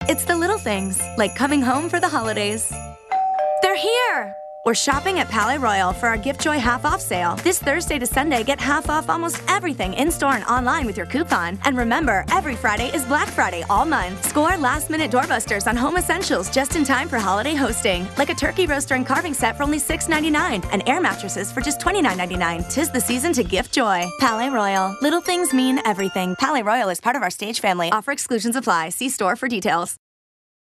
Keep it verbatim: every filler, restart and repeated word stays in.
It's the little things, like coming home for the holidays. They're here! Or shopping at Palais Royal for our Gift Joy half-off sale. This Thursday to Sunday, get half off almost everything in-store and online with your coupon. And remember, every Friday is Black Friday all month. Score last-minute doorbusters on home essentials just in time for holiday hosting. Like a turkey roaster and carving set for only six ninety-nine and air mattresses for just twenty-nine ninety-nine. 'Tis the season to gift joy. Palais Royal. Little things mean everything. Palais Royal is part of our Stage family. Offer exclusions apply. See store for details.